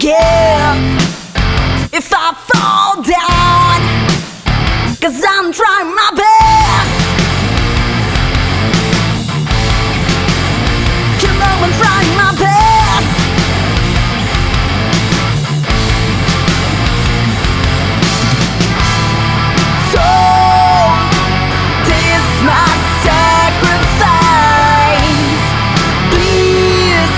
forgive if I fall down, 'cause I'm trying my best. You know I'm trying my best. So this my sacrifice, please.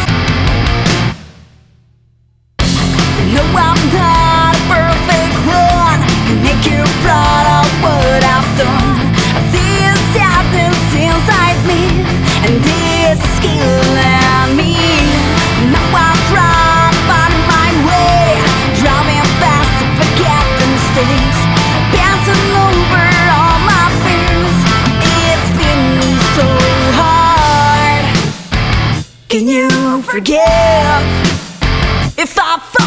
No, I'm not a perfect one. Can make you proud of what I've done. I feel sadness inside me, and this is killing me. Now I'm trying to find my way, driving fast to forget the mistakes, passing over all my fears. It's been so hard. Can you forgive if I fall